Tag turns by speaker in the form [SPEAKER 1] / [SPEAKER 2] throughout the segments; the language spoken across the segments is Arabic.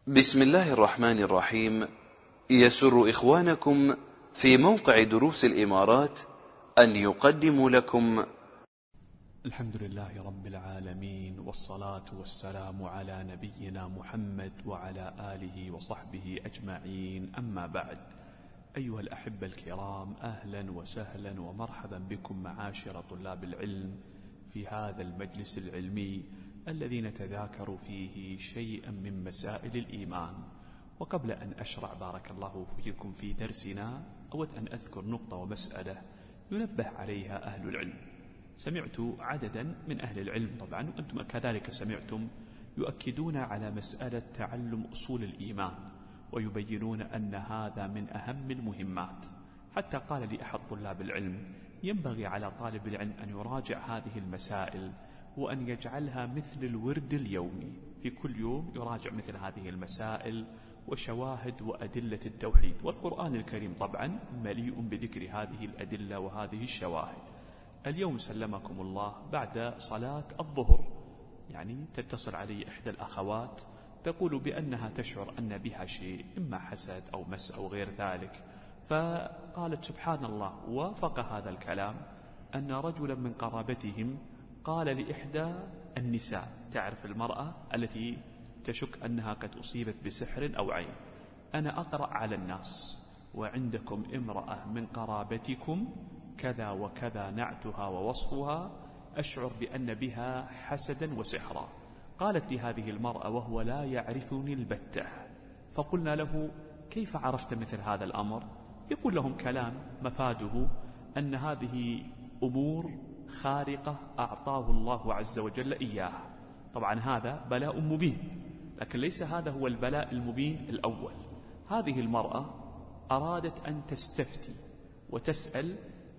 [SPEAKER 1] بسم الله الرحمن الرحيم. يسر إخوانكم في موقع دروس الإمارات أن يقدموا لكم
[SPEAKER 2] الحمد لله رب العالمين، والصلاة والسلام على نبينا محمد وعلى آله وصحبه أجمعين، أما بعد. أيها الأحبة الكرام، أهلا وسهلا ومرحبا بكم معاشر طلاب العلم في هذا المجلس العلمي الذي نتذاكر فيه شيئا من مسائل الإيمان. وقبل أن أشرع بارك الله فيكم في درسنا، أود أن أذكر نقطة ومسألة ينبه عليها أهل العلم. سمعت عددا من أهل العلم طبعا، وأنتم كذلك سمعتم، يؤكدون على مسألة تعلم أصول الإيمان، ويبينون أن هذا من أهم المهمات. حتى قال لي أحد طلاب العلم: ينبغي على طالب العلم أن يراجع هذه المسائل وأن يجعلها مثل الورد اليومي، في كل يوم يراجع مثل هذه المسائل وشواهد وأدلة التوحيد. والقرآن الكريم طبعا مليء بذكر هذه الأدلة وهذه الشواهد. اليوم سلمكم الله بعد صلاة الظهر يعني تتصل علي إحدى الأخوات تقول بأنها تشعر أن بها شيء، إما حسد أو مس أو غير ذلك، فقالت سبحان الله، وافق هذا الكلام أن رجلا من قرابتهم قال لإحدى النساء، تعرف المرأة التي تشك أنها قد أصيبت بسحر أو عين: أنا أقرأ على الناس وعندكم امرأة من قرابتكم كذا وكذا نعتها ووصفها، أشعر بأن بها حسدا وسحرا. قالت لي هذه المرأة وهو لا يعرفني البتة، فقلنا له: كيف عرفت مثل هذا الأمر؟ يقول لهم كلام مفاده أن هذه أمور خارقة أعطاه الله عز وجل إياها. طبعا هذا بلاء مبين، لكن ليس هذا هو البلاء المبين الأول. هذه المرأة أرادت أن تستفتي وتسأل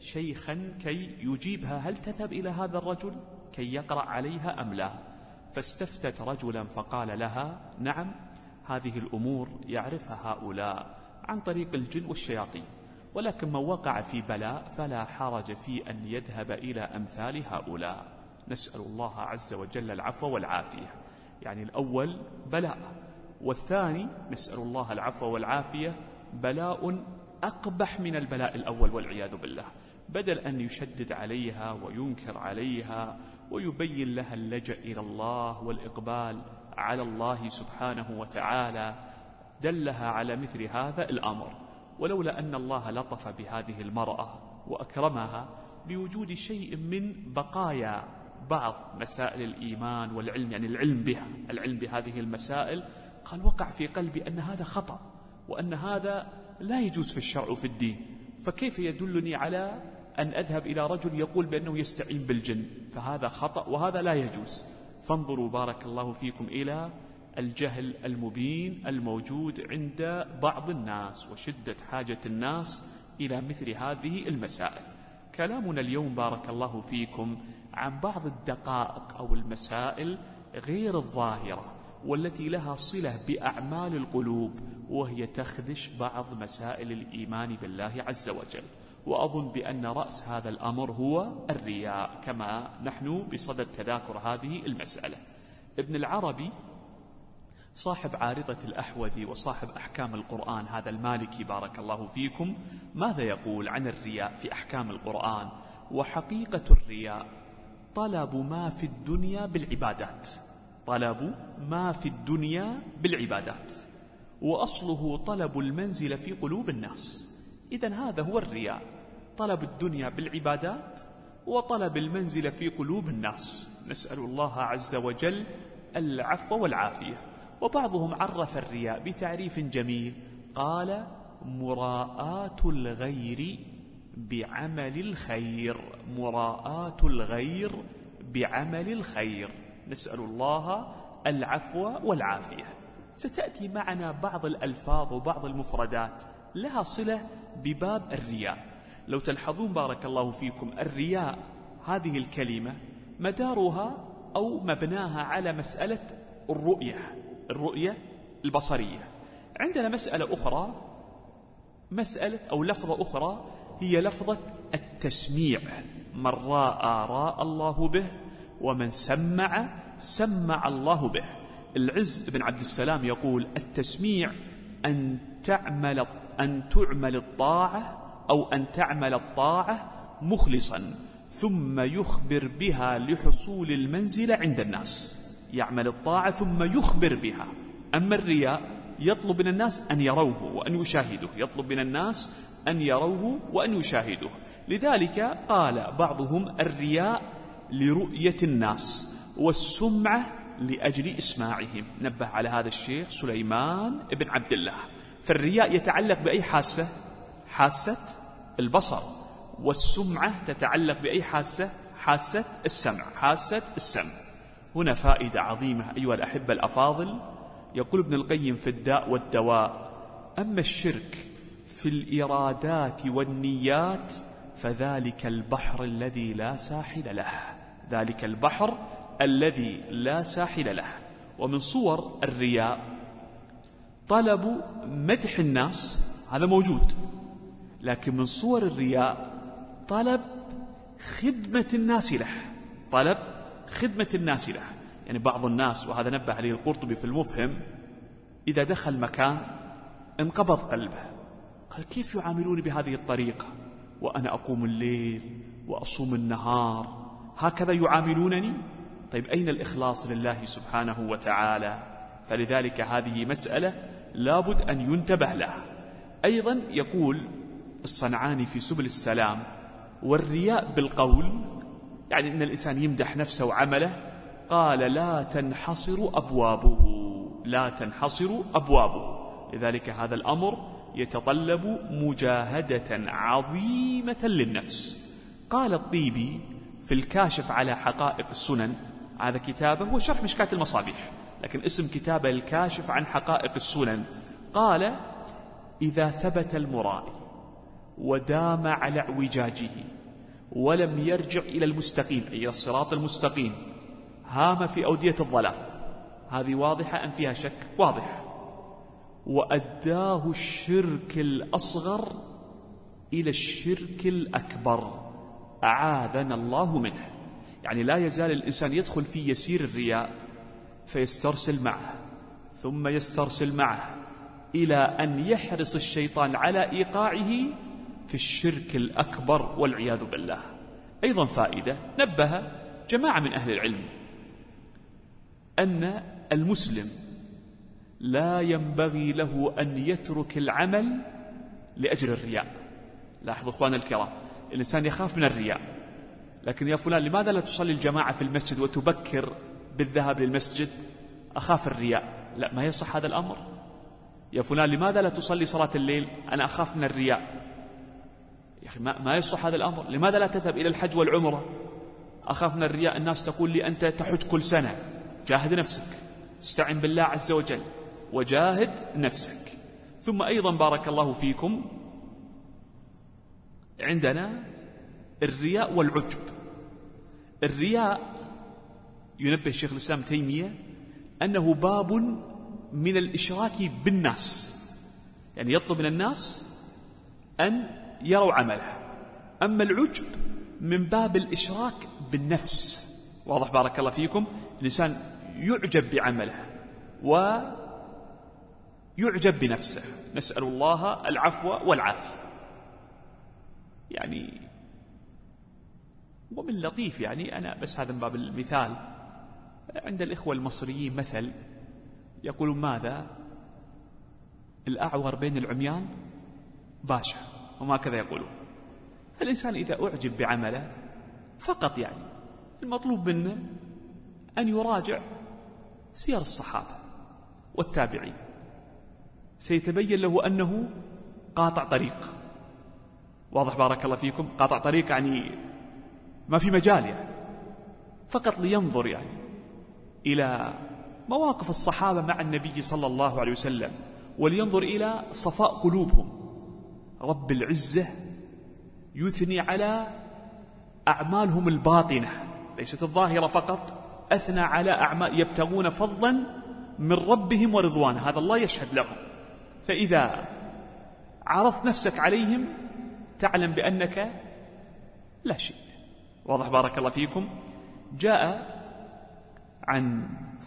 [SPEAKER 2] شيخا كي يجيبها هل تذهب إلى هذا الرجل كي يقرأ عليها أم لا. فاستفتت رجلا فقال لها: نعم، هذه الأمور يعرفها هؤلاء عن طريق الجن والشياطين، ولكن من وقع في بلاء فلا حرج في أن يذهب إلى أمثال هؤلاء. نسأل الله عز وجل العفو والعافية. يعني الأول بلاء، والثاني نسأل الله العفو والعافية بلاء أقبح من البلاء الأول والعياذ بالله. بدل أن يشدد عليها وينكر عليها ويبين لها اللجأ إلى الله والإقبال على الله سبحانه وتعالى، دلها على مثل هذا الأمر. ولولا أن الله لطف بهذه المرأة وأكرمها بوجود شيء من بقايا بعض مسائل الإيمان والعلم، يعني العلم بهذه المسائل، قال وقع في قلبي أن هذا خطأ وأن هذا لا يجوز في الشرع وفي الدين، فكيف يدلني على أن أذهب إلى رجل يقول بأنه يستعين بالجن؟ فهذا خطأ وهذا لا يجوز. فانظروا بارك الله فيكم إلى الجهل المبين الموجود عند بعض الناس وشدة حاجة الناس إلى مثل هذه المسائل. كلامنا اليوم بارك الله فيكم عن بعض الدقائق أو المسائل غير الظاهرة والتي لها صلة بأعمال القلوب، وهي تخدش بعض مسائل الإيمان بالله عز وجل. وأظن بأن رأس هذا الأمر هو الرياء، كما نحن بصدد تذاكر هذه المسألة. ابن العربي صاحب عارضة الأحوذي وصاحب أحكام القرآن، هذا المالكي بارك الله فيكم، ماذا يقول عن الرياء في أحكام القرآن؟ وحقيقة الرياء طلب ما في الدنيا بالعبادات، طلب ما في الدنيا بالعبادات، وأصله طلب المنزل في قلوب الناس. إذن هذا هو الرياء، طلب الدنيا بالعبادات وطلب المنزل في قلوب الناس. نسأل الله عز وجل العفو والعافية. وبعضهم عرف الرياء بتعريف جميل، قال: مراءاة الغير بعمل الخير، مراءاة الغير بعمل الخير. نسأل الله العفو والعافية. ستأتي معنا بعض الألفاظ وبعض المفردات لها صلة بباب الرياء. لو تلحظون بارك الله فيكم، الرياء هذه الكلمة مدارها أو مبناها على مسألة الرؤية البصرية. عندنا مسألة أخرى، مسألة أو لفظة أخرى، هي لفظة التسميع. من راى الله به، ومن سمع الله به. العز بن عبد السلام يقول: التسميع أن تعمل الطاعة أو أن تعمل الطاعة مخلصا ثم يخبر بها لحصول المنزلة عند الناس. يعمل الطاعة ثم يخبر بها. أما الرياء يطلب من الناس أن يروه وأن يشاهدوه، يطلب من الناس أن يروه وأن يشاهدوه. لذلك قال بعضهم: الرياء لرؤية الناس والسمعة لأجل إسماعهم. نبه على هذا الشيخ سليمان بن عبد الله. فالرياء يتعلق بأي حاسة؟ حاسة البصر. والسمعة تتعلق بأي حاسة؟ حاسة السمع. حاسة السمع. هنا فائدة عظيمة أيها الأحبة الأفاضل. يقول ابن القيم في الداء والدواء: أما الشرك في الإرادات والنيات فذلك البحر الذي لا ساحل له. ذلك البحر الذي لا ساحل له. ومن صور الرياء طلب مدح الناس، هذا موجود. لكن من صور الرياء طلب خدمة الناس له. طلب خدمة الناس له. يعني بعض الناس، وهذا نبه عليه القرطبي في المفهم، إذا دخل مكان انقبض قلبه، قال: كيف يعاملوني بهذه الطريقة وأنا أقوم الليل وأصوم النهار؟ هكذا يعاملونني؟ طيب أين الإخلاص لله سبحانه وتعالى؟ فلذلك هذه مسألة لابد أن ينتبه لها. أيضا يقول الصنعاني في سبل السلام: والرياء بالقول، يعني أن الإنسان يمدح نفسه وعمله، قال: لا تنحصر أبوابه. لا تنحصر أبوابه. لذلك هذا الأمر يتطلب مجاهدة عظيمة للنفس. قال الطيبي في الكاشف على حقائق السنن، هذا كتابه هو شرح مشكاة المصابيح، لكن اسم كتابه الكاشف عن حقائق السنن، قال: إذا ثبت المرائي ودام على اعوجاجه ولم يرجع إلى المستقيم، أي الصراط المستقيم، هام في أودية الضلال. هذه واضحة أم فيها شك؟ واضح. وأداه الشرك الأصغر إلى الشرك الأكبر، أعاذنا الله منه. يعني لا يزال الإنسان يدخل في يسير الرياء فيسترسل معه ثم يسترسل معه إلى أن يحرص الشيطان على إيقاعه في الشرك الأكبر والعياذ بالله. أيضا فائدة نبه جماعة من أهل العلم أن المسلم لا ينبغي له أن يترك العمل لأجل الرياء. لاحظوا أخوان الكرام، الإنسان يخاف من الرياء، لكن يا فلان لماذا لا تصلي الجماعة في المسجد وتبكر بالذهاب للمسجد؟ أخاف الرياء. لا، ما يصح هذا الأمر. يا فلان لماذا لا تصلي صلاة الليل؟ أنا أخاف من الرياء. يا أخي ما يصح هذا الأمر. لماذا لا تذهب إلى الحج والعمرة؟ أخاف من الرياء. الناس تقول لي أنت تحج كل سنة. جاهد نفسك، استعن بالله عز وجل وجاهد نفسك. ثم أيضا بارك الله فيكم عندنا الرياء والعجب. الرياء ينبه الشيخ الإسلام تيمية أنه باب من الإشراك بالناس، يعني يطلب من الناس أن يروا عمله. أما العجب من باب الإشراك بالنفس. واضح بارك الله فيكم؟ الإنسان يعجب بعمله ويعجب بنفسه. نسأل الله العفو والعافية. يعني ومن لطيف، يعني أنا بس هذا من باب المثال، عند الإخوة المصريين مثل يقولون: ماذا الأعور بين العميان باشا، وما كذا يقولون. فالإنسان إذا أعجب بعمله فقط، يعني المطلوب منه أن يراجع سير الصحابة والتابعين، سيتبين له أنه قاطع طريق. واضح بارك الله فيكم؟ قاطع طريق يعني ما في مجال، يعني فقط لينظر يعني إلى مواقف الصحابة مع النبي صلى الله عليه وسلم، ولينظر إلى صفاء قلوبهم. رب العزة يثني على أعمالهم الباطنة ليست الظاهرة فقط، أثنى على أعمال يبتغون فضلا من ربهم ورضوانه، هذا الله يشهد لهم. فإذا عرضت نفسك عليهم تعلم بأنك لا شيء. واضح بارك الله فيكم؟ جاء عن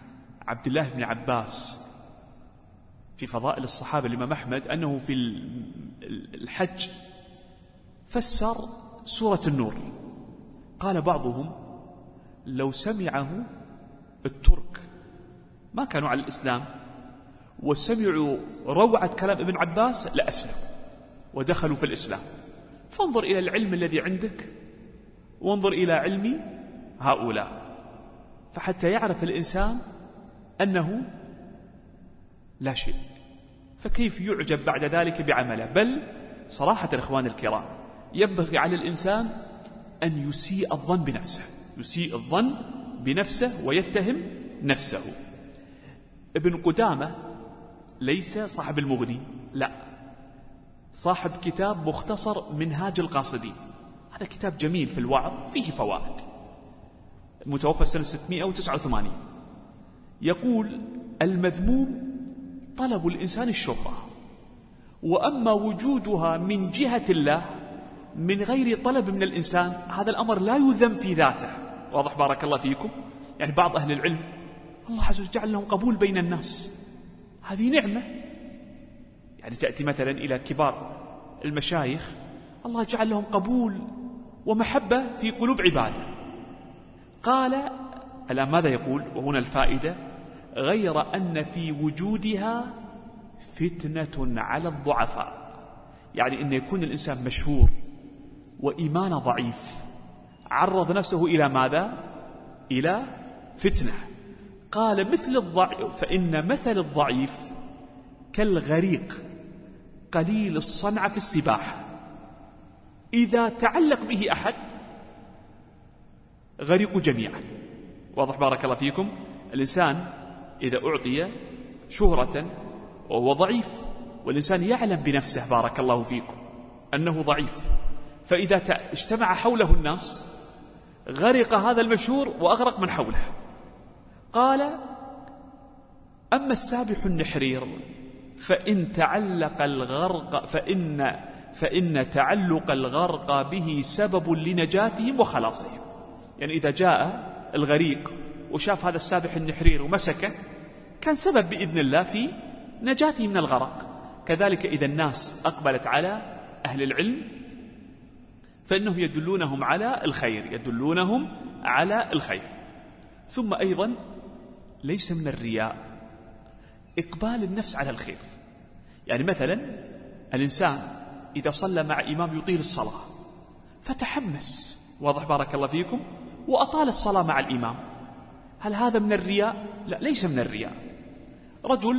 [SPEAKER 2] عبد الله بن عباس في فضائل الصحابة الإمام أحمد أنه في الحج فسر سورة النور. قال بعضهم لو سمعه الترك ما كانوا على الإسلام وسمعوا روعة كلام ابن عباس لأسلموا ودخلوا في الإسلام. فانظر إلى العلم الذي عندك وانظر إلى علم هؤلاء، فحتى يعرف الإنسان أنه لا شيء، فكيف يعجب بعد ذلك بعمله؟ بل صراحة الإخوان الكرام ينبغي على الإنسان أن يسيء الظن بنفسه، يسيء الظن بنفسه ويتهم نفسه. ابن قدامة ليس صاحب المغني، لا، صاحب كتاب مختصر منهاج القاصدين. هذا كتاب جميل في الوعظ فيه فوائد، متوفى سنة 689. يقول المذموم طلب الإنسان الشهرة، وأما وجودها من جهة الله من غير طلب من الإنسان هذا الأمر لا يذم في ذاته. واضح بارك الله فيكم؟ يعني بعض أهل العلم الله عز وجل جعل لهم قبول بين الناس، هذه نعمة. يعني تأتي مثلا إلى كبار المشايخ الله جعل لهم قبول ومحبة في قلوب عباده. قال الآن ماذا يقول؟ وهنا الفائدة: غير أن في وجودها فتنة على الضعفاء. يعني أن يكون الإنسان مشهور وإيمانه ضعيف عرض نفسه إلى ماذا؟ إلى فتنة. قال مثل الضعيف، فإن مثل الضعيف كالغريق قليل الصنعة في السباحة، إذا تعلق به أحد غريق جميعا. واضح بارك الله فيكم؟ الإنسان إذا أعطي شهرة وهو ضعيف، والإنسان يعلم بنفسه بارك الله فيكم أنه ضعيف، فإذا اجتمع حوله الناس غرق هذا المشهور وأغرق من حوله. قال أما السابح النحرير فإن تعلق الغرق فإن تعلق الغرق به سبب لنجاتهم وخلاصهم. يعني إذا جاء الغريق وشاف هذا السابح النحرير ومسكه كان سبب بإذن الله في نجاته من الغرق. كذلك إذا الناس أقبلت على أهل العلم فإنهم يدلونهم على الخير، يدلونهم على الخير. ثم أيضا ليس من الرياء إقبال النفس على الخير. يعني مثلا الإنسان إذا صلى مع إمام يطيل الصلاة فتحمس، واضح بارك الله فيكم، وأطال الصلاة مع الإمام، هل هذا من الرياء؟ لا، ليس من الرياء. رجل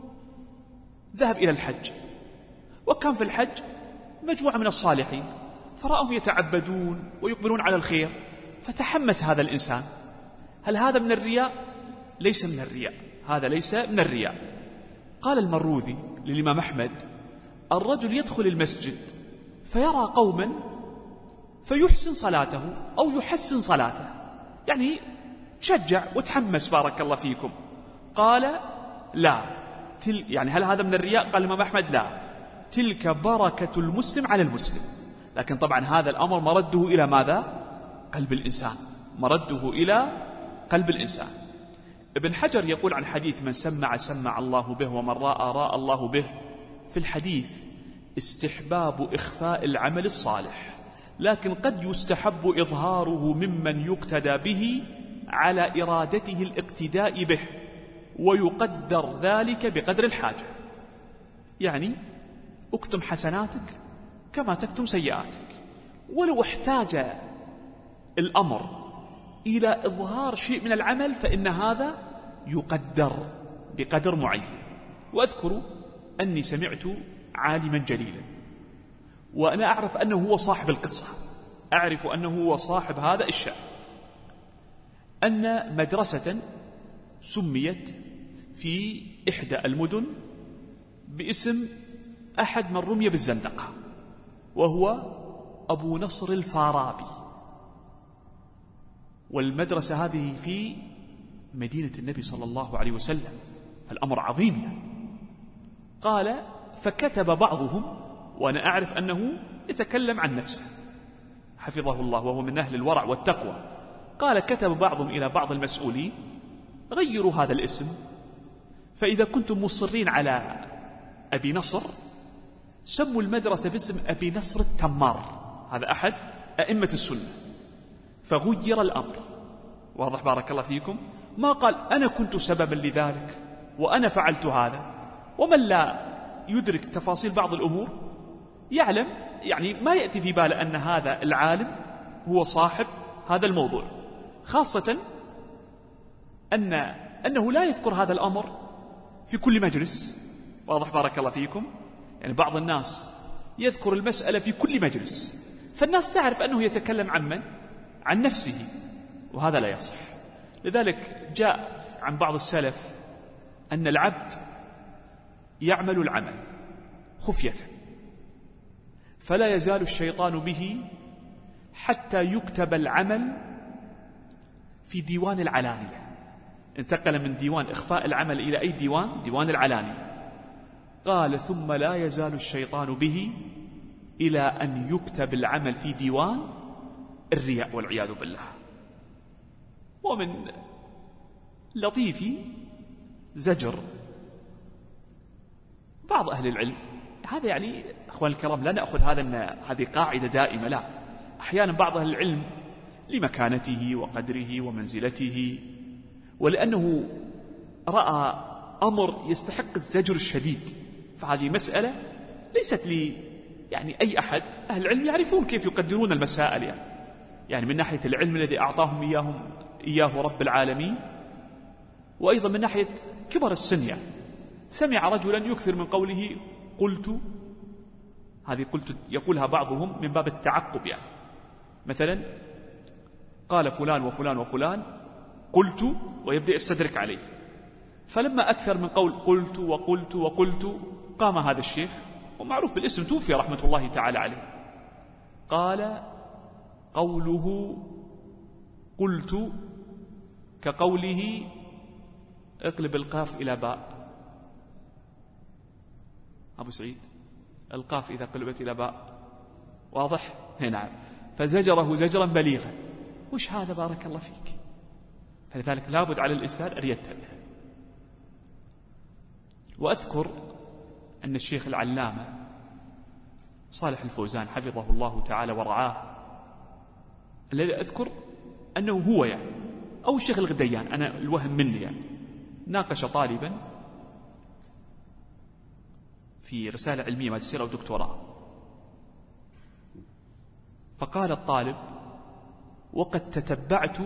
[SPEAKER 2] ذهب إلى الحج وكان في الحج مجموعة من الصالحين فرأهم يتعبدون ويقبلون على الخير فتحمس هذا الإنسان، هل هذا من الرياء؟ ليس من الرياء، هذا ليس من الرياء. قال المروذي للإمام أحمد: الرجل يدخل المسجد فيرى قوما فيحسن صلاته أو يحسن صلاته، يعني تشجع وتحمس بارك الله فيكم. قال لا، يعني هل هذا من الرياء؟ قال الإمام أحمد لا، تلك بركة المسلم على المسلم. لكن طبعا هذا الأمر مرده إلى ماذا؟ قلب الإنسان، مرده إلى قلب الإنسان. ابن حجر يقول عن حديث من سمع الله به ومن راى الله به، في الحديث استحباب إخفاء العمل الصالح، لكن قد يستحب إظهاره ممن يقتدى به على إرادته الاقتداء به، ويقدر ذلك بقدر الحاجة. يعني اكتم حسناتك كما تكتم سيئاتك، ولو احتاج الأمر إلى إظهار شيء من العمل فإن هذا يقدر بقدر معين. وأذكر أني سمعت عالما جليلا، وأنا أعرف أنه هو صاحب القصة، أعرف أنه هو صاحب هذا الشأن، أن مدرسة سميت في إحدى المدن باسم أحد من رمي بالزندقة، وهو أبو نصر الفارابي، والمدرسة هذه في مدينة النبي صلى الله عليه وسلم، فالأمر عظيم يعني. قال فكتب بعضهم، وأنا أعرف أنه يتكلم عن نفسه حفظه الله وهو من أهل الورع والتقوى، قال كتب بعضهم إلى بعض المسؤولين غيروا هذا الاسم، فإذا كنتم مصرين على أبي نصر سموا المدرسة باسم أبي نصر التمار، هذا أحد أئمة السنة، فغير الأمر. واضح بارك الله فيكم؟ ما قال أنا كنت سببا لذلك وأنا فعلت هذا. ومن لا يدرك تفاصيل بعض الأمور يعلم، يعني ما يأتي في باله أن هذا العالم هو صاحب هذا الموضوع، خاصة أنه لا يذكر هذا الأمر في كل مجلس. واضح بارك الله فيكم؟ يعني بعض الناس يذكر المسألة في كل مجلس، فالناس تعرف أنه يتكلم عن من؟ عن نفسه، وهذا لا يصح. لذلك جاء عن بعض السلف أن العبد يعمل العمل خفية، فلا يزال الشيطان به حتى يكتب العمل في ديوان العلانية. انتقل من ديوان إخفاء العمل إلى أي ديوان؟ ديوان العلانية. قال ثم لا يزال الشيطان به إلى أن يكتب العمل في ديوان الرياء والعياذ بالله. ومن لطيف زجر بعض أهل العلم، هذا يعني أخوان الكرام لا نأخذ هذا أن هذه قاعدة دائمة، لا، أحيانا بعض أهل العلم لمكانته وقدره ومنزلته ولأنه رأى أمر يستحق الزجر الشديد، فهذه مسألة ليست لي يعني أي أحد. أهل العلم يعرفون كيف يقدرون المسائل، يعني من ناحية العلم الذي أعطاهم إياه رب العالمين، وأيضا من ناحية كبر السن. سمع رجلا يكثر من قوله قلت، هذه قلت يقولها بعضهم من باب التعقب، يعني مثلا قال فلان وفلان وفلان قلت، ويبدأ يستدرك عليه، فلما أكثر من قول قلت وقلت وقلت قام هذا الشيخ ومعروف بالاسم توفي رحمة الله تعالى عليه، قال قوله قلت كقوله اقلب القاف إلى باء. أبو سعيد القاف إذا قلبت إلى باء، واضح؟ نعم. فزجره زجرا بليغا. وش هذا بارك الله فيك؟ فلذلك لابد على الإنسان أن يتبه. وأذكر أن الشيخ العلامة صالح الفوزان حفظه الله تعالى ورعاه، الذي أذكر أنه هو يعني أو الشيخ الغديان، أنا الوهم مني يعني، ناقش طالبا في رسالة علمية ماجستير أو دكتوراه، فقال الطالب وقد تتبعت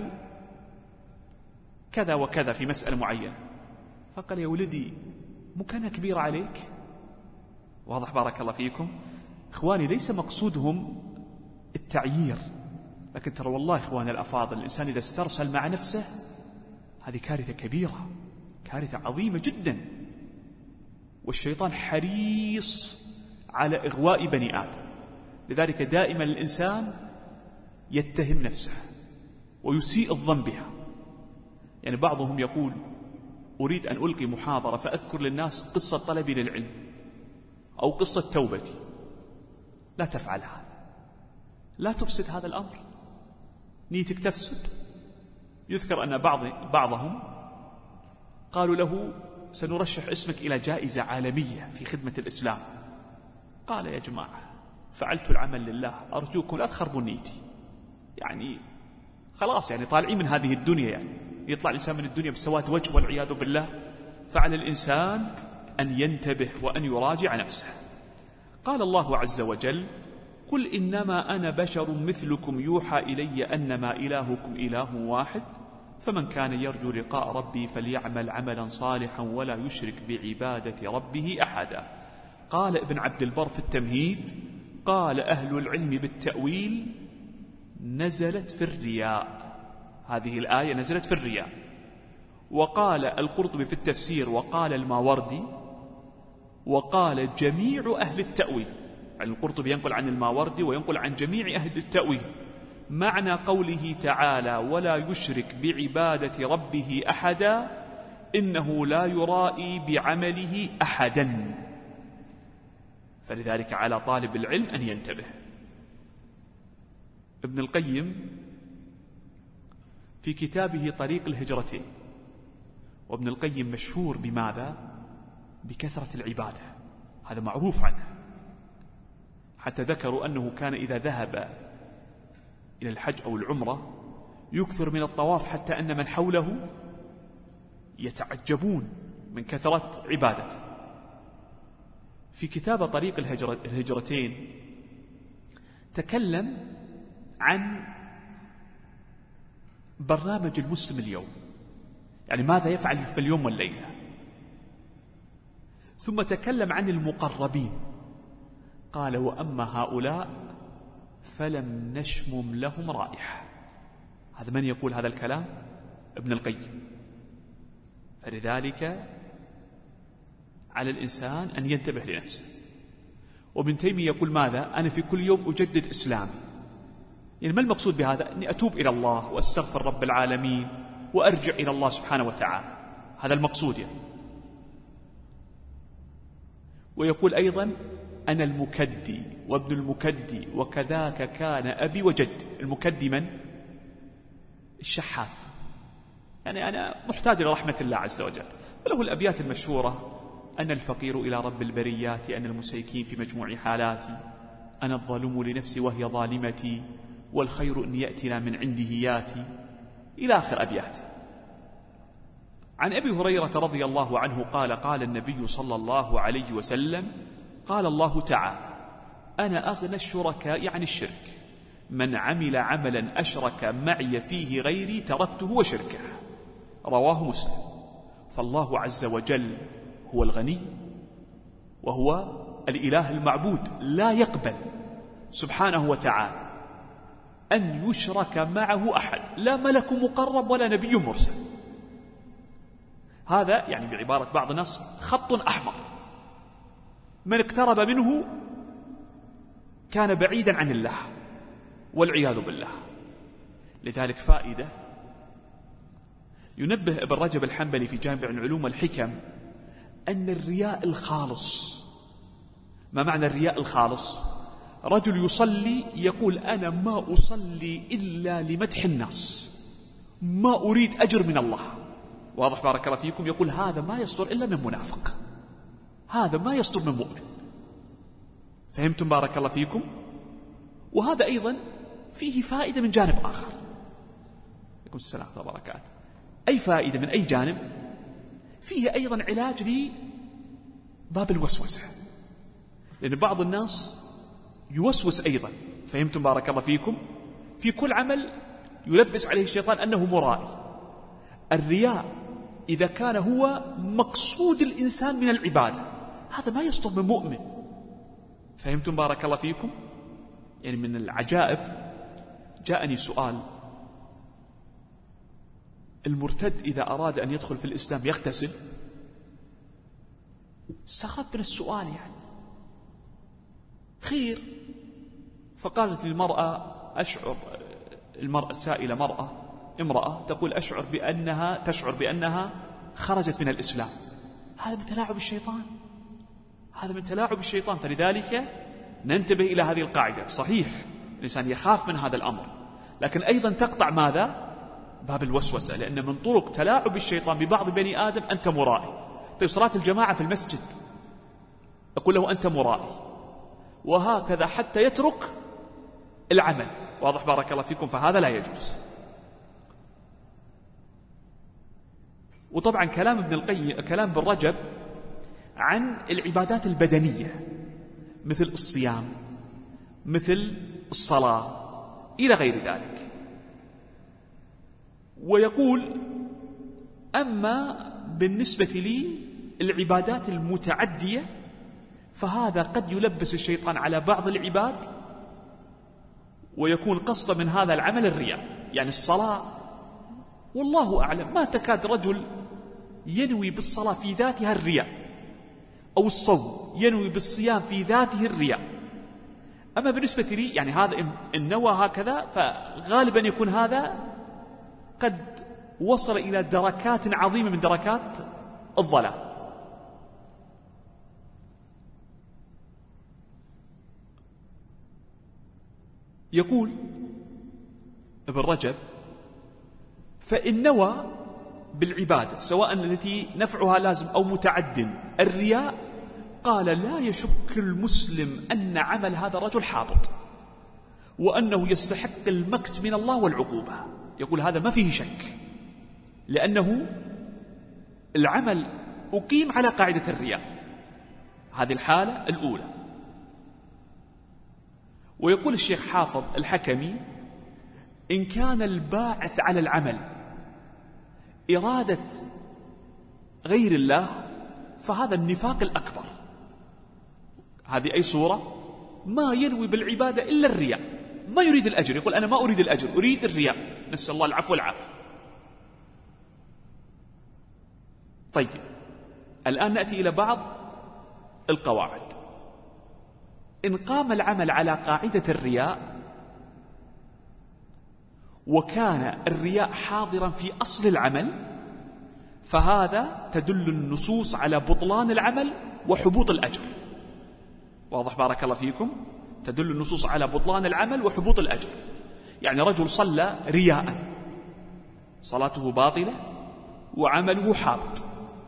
[SPEAKER 2] كذا وكذا في مسألة معينة، فقال يا ولدي مكانة كبيرة عليك. واضح بارك الله فيكم؟ إخواني ليس مقصودهم التعيير، لكن ترى والله إخواني الأفاضل الإنسان إذا استرسل مع نفسه هذه كارثة كبيرة، كارثة عظيمة جدا، والشيطان حريص على إغواء بني آدم. لذلك دائما الإنسان يتهم نفسه ويسيء الظن بها. يعني بعضهم يقول أريد أن ألقي محاضرة فأذكر للناس قصة طلبي للعلم أو قصة توبتي. لا تفعل هذا، لا تفسد هذا الأمر، نيتك تفسد. يذكر أن بعضهم قالوا له سنرشح اسمك إلى جائزة عالمية في خدمة الإسلام. قال يا جماعة فعلت العمل لله، أرجوكم لا تخربوا نيتي، يعني خلاص يعني طالعين من هذه الدنيا، يعني يطلع الإنسان من الدنيا بسواد وجه والعياذ بالله. فعلى الإنسان أن ينتبه وأن يراجع نفسه. قال الله عز وجل قل إنما أنا بشر مثلكم يوحى إلي أنما إلهكم إله واحد فمن كان يرجو لقاء ربي فليعمل عملا صالحا ولا يشرك بعبادة ربه أحدا. قال ابن عبد البر في التمهيد قال أهل العلم بالتأويل نزلت في الرياء، هذه الآية نزلت في الرياء. وقال القرطبي في التفسير وقال الماوردي وقال جميع أهل التأويل، يعني القرطبي ينقل عن الماوردي وينقل عن جميع أهل التأويل، معنى قوله تعالى ولا يشرك بعبادة ربه أحدا إنه لا يرائي بعمله أحدا. فلذلك على طالب العلم أن ينتبه. ابن القيم في كتابه طريق الهجرتين وابن القيم مشهور بماذا؟ بكثرة العبادة، هذا معروف عنه، حتى ذكروا أنه كان إذا ذهب إلى الحج أو العمرة يكثر من الطواف، حتى أن من حوله يتعجبون من كثرة عبادته. في كتاب طريق الهجرتين تكلم عن برنامج المسلم اليوم، يعني ماذا يفعل في اليوم والليلة، ثم تكلم عن المقربين، قال: وأما هؤلاء فلم نشمم لهم رائحة. هذا من يقول هذا الكلام؟ ابن القيم. فلذلك على الإنسان أن ينتبه لنفسه. وابن تيمية يقول ماذا؟ أنا في كل يوم أجدد إسلامي. يعني ما المقصود بهذا؟ أني أتوب إلى الله وأستغفر رب العالمين وأرجع إلى الله سبحانه وتعالى، هذا المقصود يعني. ويقول أيضا: أنا المكدي وابن المكدي وكذاك كان أبي وجدي. المكدي من؟ الشحاف، يعني أنا محتاج إلى رحمة الله عز وجل. وله الأبيات المشهورة: أنا الفقير إلى رب البريات، أنا المسيكين في مجموع حالاتي، أنا الظالم لنفسي وهي ظالمتي، والخير إن يأتنا من عنده ياتي، إلى آخر أبيات. عن أبي هريرة رضي الله عنه قال: قال النبي صلى الله عليه وسلم: قال الله تعالى: أنا أغنى الشركاء عن الشرك، من عمل عملا أشرك معي فيه غيري تركته وشركه. رواه مسلم. فالله عز وجل هو الغني وهو الإله المعبود، لا يقبل سبحانه وتعالى أن يشرك معه أحد، لا ملك مقرب ولا نبي مرسل. هذا يعني بعبارة بعض الناس خط أحمر، من اقترب منه كان بعيدا عن الله والعياذ بالله. لذلك فائدة ينبه ابن رجب الحنبلي في جامع العلوم والحكم أن الرياء الخالص، ما معنى الرياء الخالص؟ رجل يصلي يقول: أنا ما أصلي إلا لمدح الناس، ما أريد أجر من الله. واضح بارك الله فيكم؟ يقول هذا ما يصدر إلا من منافق، هذا ما يصدر من مؤمن. فهمتم بارك الله فيكم؟ وهذا أيضا فيه فائدة من جانب آخر. عليكم السلام ورحمة الله وبركاته. أي فائدة من أي جانب؟ فيه أيضا علاج لباب الوسوسة، لأن بعض الناس يوسوس أيضا. فهمتم بارك الله فيكم؟ في كل عمل يلبس عليه الشيطان أنه مرائي. الرياء إذا كان هو مقصود الإنسان من العبادة، هذا ما يصدر من مؤمن. فهمتم بارك الله فيكم؟ يعني من العجائب جاءني سؤال: المرتد إذا أراد أن يدخل في الإسلام يغتسل؟ استغربت من السؤال، يعني خير. فقالت المرأة: أشعر، المرأة السائلة امرأة تقول: أشعر تشعر بأنها خرجت من الإسلام. هذا من تلاعب الشيطان، هذا من تلاعب الشيطان. فلذلك ننتبه إلى هذه القاعدة. صحيح الإنسان يخاف من هذا الأمر، لكن أيضا تقطع ماذا؟ باب الوسوسة، لأن من طرق تلاعب الشيطان ببعض بني آدم أنت مرائي. طيب صلاة الجماعة في المسجد أقول له أنت مرائي، وهكذا حتى يترك العمل. واضح بارك الله فيكم؟ فهذا لا يجوز. وطبعا كلام ابن القيم، كلام ابن رجب عن العبادات البدنية مثل الصيام، مثل الصلاة، إلى غير ذلك. ويقول: أما بالنسبة لي العبادات المتعدية فهذا قد يلبس الشيطان على بعض العباد، ويكون قصد من هذا العمل الرياء. يعني الصلاة والله أعلم ما تكاد رجل ينوي بالصلاة في ذاتها الرياء، أو الصوم ينوي بالصيام في ذاته الرياء. أما بالنسبة لي يعني هذا إن نوى هكذا فغالبا يكون هذا قد وصل إلى دركات عظيمة من دركات الضلال. يقول ابن رجب: فإن نوى بالعبادة سواء التي نفعها لازم أو متعد الرياء، قال لا يشك المسلم أن عمل هذا الرجل حابط وأنه يستحق المقت من الله والعقوبة. يقول هذا ما فيه شك، لأنه العمل أقيم على قاعدة الرياء، هذه الحالة الأولى. ويقول الشيخ حافظ الحكمي إن كان الباعث على العمل إرادة غير الله فهذا النفاق الأكبر. هذه أي صورة؟ ما ينوي بالعبادة إلا الرياء، ما يريد الأجر، يقول أنا ما أريد الأجر، أريد الرياء، نسأل الله العفو والعافية. طيب الآن نأتي إلى بعض القواعد. إن قام العمل على قاعدة الرياء وكان الرياء حاضرا في أصل العمل فهذا تدل النصوص على بطلان العمل وحبوط الأجر. واضح بارك الله فيكم؟ تدل النصوص على بطلان العمل وحبوط الأجر. يعني رجل صلى رياء صلاته باطلة وعمله حابط.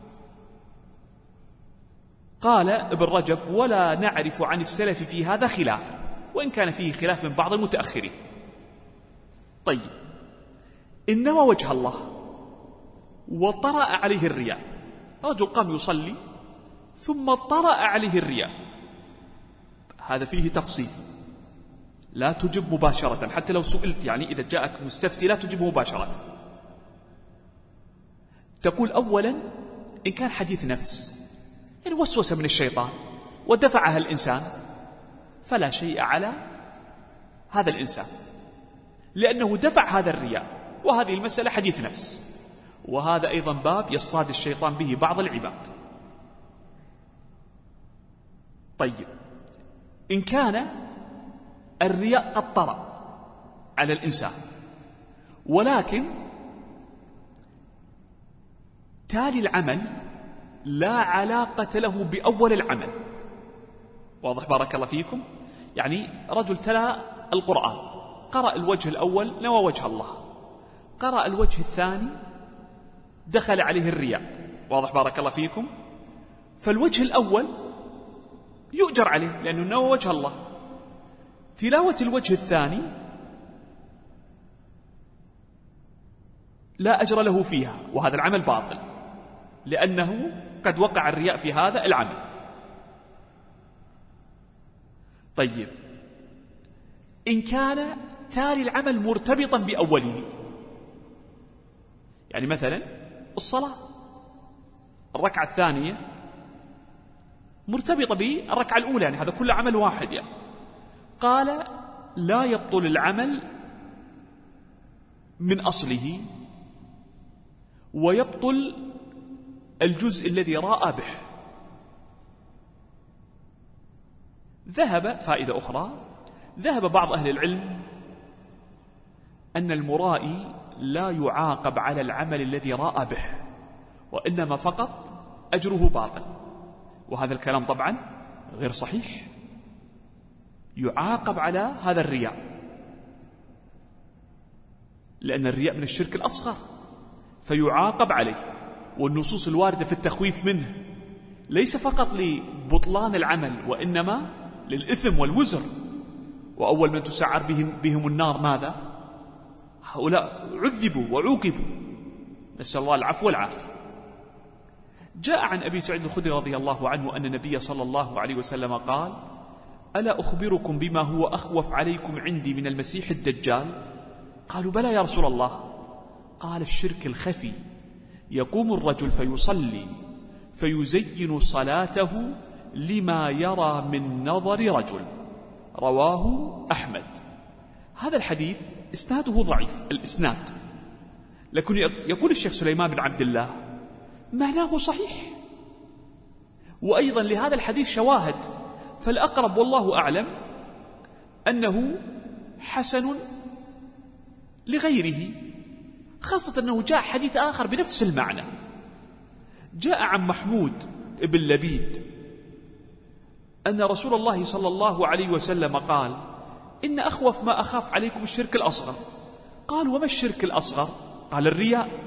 [SPEAKER 2] قال ابن رجب ولا نعرف عن السلف في هذا خلافا، وإن كان فيه خلاف من بعض المتأخرين. طيب إن نوى وجه الله وطرأ عليه الرياء، رجل قام يصلي ثم طرأ عليه الرياء، هذا فيه تفصيل، لا تجب مباشرة حتى لو سئلت، يعني إذا جاءك مستفتي لا تجب مباشرة. تقول أولا إن كان حديث نفس، يعني وسوسة من الشيطان ودفعها الإنسان، فلا شيء على هذا الإنسان، لأنه دفع هذا الرياء، وهذه المسألة حديث نفس، وهذا أيضا باب يصطاد الشيطان به بعض العباد. طيب إن كان الرياء قد طرأ على الإنسان ولكن تالي العمل لا علاقة له بأول العمل. واضح بارك الله فيكم؟ يعني رجل تلا القرآن، قرأ الوجه الأول نوى وجه الله، قرأ الوجه الثاني دخل عليه الرياء. واضح بارك الله فيكم؟ فالوجه الأول يؤجر عليه لأنه نوى وجه الله. تلاوة الوجه الثاني لا أجر له فيها، وهذا العمل باطل لأنه قد وقع الرياء في هذا العمل. طيب إن كان تالي العمل مرتبطا بأوله، يعني مثلا الصلاة الركعة الثانية مرتبطة بالركعة الأولى، يعني هذا كل عمل واحد، يعني قال لا يبطل العمل من أصله ويبطل الجزء الذي راء به. ذهب فائدة أخرى، ذهب بعض أهل العلم أن المرائي لا يعاقب على العمل الذي راء به، وإنما فقط أجره باطل، وهذا الكلام طبعا غير صحيح. يعاقب على هذا الرياء، لأن الرياء من الشرك الأصغر فيعاقب عليه، والنصوص الواردة في التخويف منه ليس فقط لبطلان العمل وإنما للإثم والوزر. وأول من تسعر بهم النار ماذا؟ هؤلاء عذبوا وعوقبوا، نسأل الله العفو والعافية. جاء عن أبي سعيد الخدري رضي الله عنه أن النبي صلى الله عليه وسلم قال ألا أخبركم بما هو أخوف عليكم عندي من المسيح الدجال؟ قالوا بلى يا رسول الله. قال الشرك الخفي، يقوم الرجل فيصلي فيزين صلاته لما يرى من نظر رجل، رواه أحمد. هذا الحديث إسناده ضعيف الإسناد، لكن يقول الشيخ سليمان بن عبد الله معناه صحيح، وأيضا لهذا الحديث شواهد، فالأقرب والله أعلم أنه حسن لغيره، خاصة أنه جاء حديث آخر بنفس المعنى. جاء عن محمود بن لبيد أن رسول الله صلى الله عليه وسلم قال إن أخوف ما أخاف عليكم الشرك الأصغر. قال وما الشرك الأصغر؟ قال الرياء.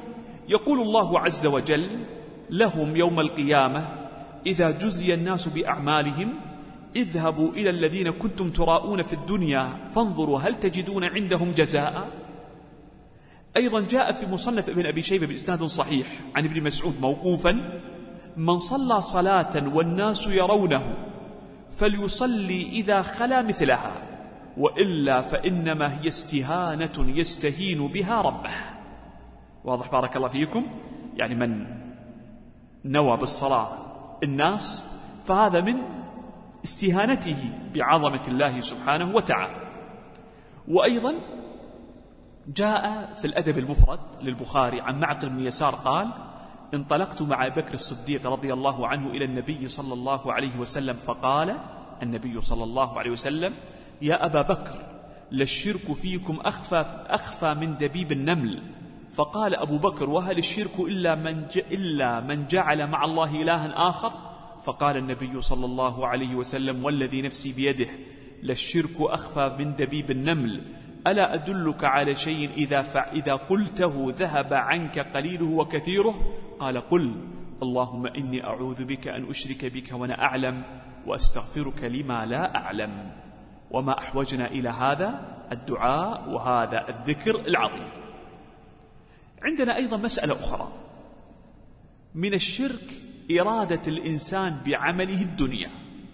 [SPEAKER 2] يقول الله عز وجل لهم يوم القيامة إذا جزي الناس بأعمالهم اذهبوا إلى الذين كنتم تراءون في الدنيا فانظروا هل تجدون عندهم جزاء. أيضا جاء في مصنف ابن أبي شيبة بإسناد صحيح عن ابن مسعود موقوفا: من صلى صلاة والناس يرونه فليصلي إذا خلا مثلها، وإلا فإنما هي استهانة يستهين بها ربه. واضح بارك الله فيكم؟ يعني من نوى بالصلاة الناس فهذا من استهانته بعظمة الله سبحانه وتعالى. وأيضا جاء في الأدب المفرد للبخاري عن معقل بن يسار قال: انطلقت مع بكر الصديق رضي الله عنه إلى النبي صلى الله عليه وسلم فقال النبي صلى الله عليه وسلم: يا أبا بكر للشرك فيكم أخفى من دبيب النمل. فقال أبو بكر: وهل الشرك إلا من جعل مع الله إلها آخر؟ فقال النبي صلى الله عليه وسلم: والذي نفسي بيده للشرك أخفى من دبيب النمل. ألا أدلك على شيء إذا قلته ذهب عنك قليله وكثيره؟ قال: قل. اللهم إني أعوذ بك أن أشرك بك وأنا أعلم وأستغفرك لما لا أعلم. وما أحوجنا إلى هذا الدعاء وهذا الذكر العظيم. عندنا أيضا مسألة أخرى من الشرك: إرادة الإنسان بعمله الدنيا.